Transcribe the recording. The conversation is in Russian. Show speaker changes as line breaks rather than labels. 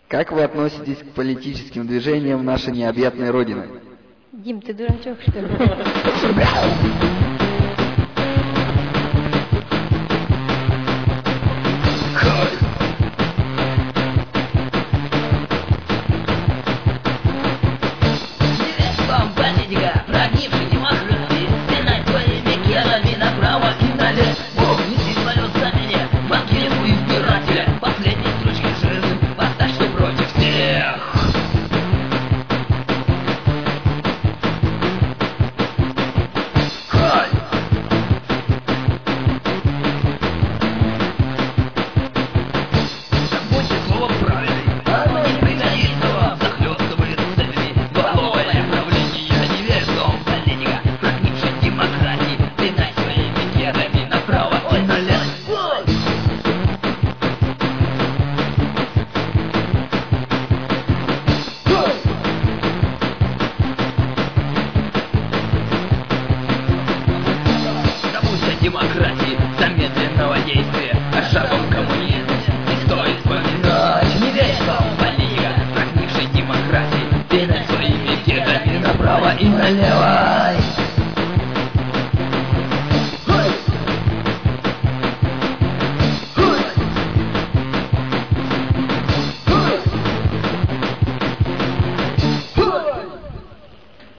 Как вы относитесь к политическим движениям нашей необъятной Родины?
Дим, ты дурачок, что ли?
Демократии, замедленного действия, о шагом коммунизме не стоит вспоминать. Не верь, что политика прогнившей демократии, ты над своими кедами направо и налево.